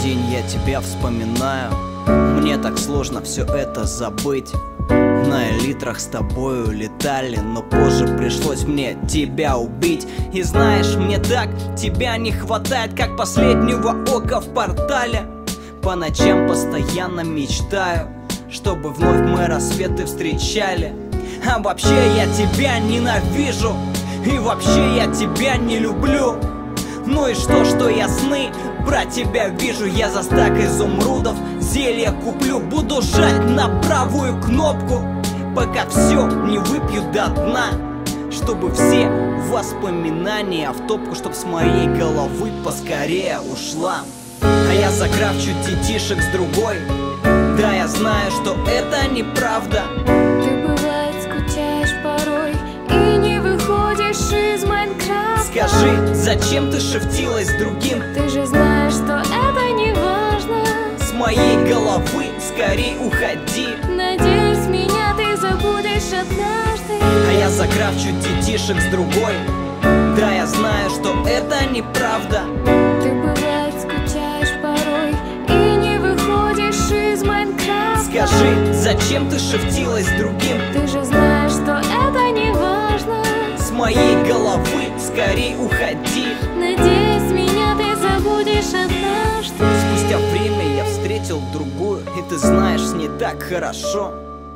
день я тебя вспоминаю. Мне так сложно все это забыть. На элитрах с тобою летали, но позже пришлось мне тебя убить. И знаешь, мне так тебя не хватает, как последнего ока в портале. По ночам постоянно мечтаю, чтобы вновь мы рассветы встречали. А вообще я тебя ненавижу, и вообще я тебя не люблю. Ну и что я сны про тебя вижу? Я за стак изумрудов зелье куплю. Буду жать на правую кнопку, пока все не выпью до дна, чтобы все воспоминания в топку, чтоб с моей головы поскорее ушла. А я закрафчу детишек с другой. Да, я знаю, что это неправда. Ты бывает скучаешь порой и не выходишь из Майнкрафта. Скажи, зачем ты шифтилась с другим? Ты же знаешь, что это не важно. С моей головы скорей уходи. Надеюсь, меня ты забудешь однажды. А я закрафчу детишек с другой. Да, я знаю, что это неправда. Ты бывает скучаешь порой и не выходишь из Майнкрафта. Скажи, зачем ты шифтилась с другим? Ты же знаешь, что это не важно. С моей головы скорей уходи. Надеюсь, меня ты забудешь однажды. Спустя время я встретил другую, и ты знаешь, с ней так хорошо.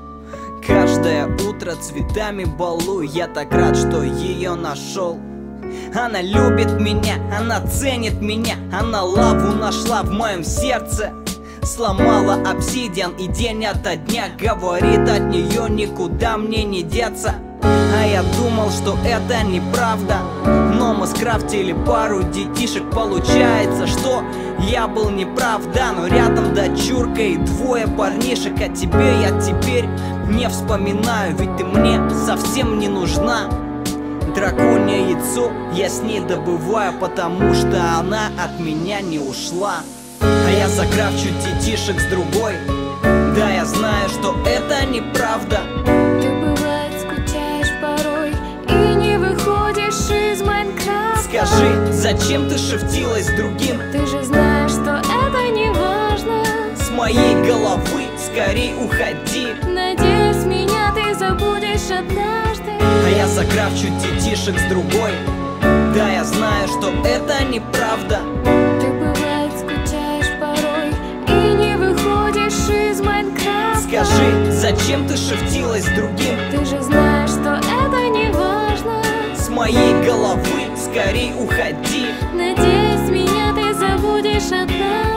Каждое утро цветами балую. Я так рад, что ее нашел. Она любит меня, она ценит меня. Она лаву нашла в моем сердце. Сломала обсидиан и день ото дня говорит, от нее никуда мне не деться. А я думал, что это неправда, но мы скрафтили пару детишек. Получается, что я был неправ, да. Но рядом дочурка и двое парнишек. А тебе я теперь не вспоминаю, ведь ты мне совсем не нужна. Драконье яйцо я с ней добываю, потому что она от меня не ушла. А я закрафчу детишек с другой. Да, я знаю, что это неправда. Ты бывает скучаешь порой и не выходишь из Майнкрафта. Скажи, зачем ты шифтилась с другим? Ты же знаешь, что это не важно. С моей головы скорей уходи. Надеюсь, меня ты забудешь однажды. А я закрафчу детишек с другой. Да, я знаю, что это неправда. Ты бывает скучаешь порой и не выходишь из Майнкрафта. Скажи, зачем ты шифтилась с другим? Ты же знаешь, что это не важно. С моей головы скорей уходи. Надеюсь, меня ты забудешь однажды.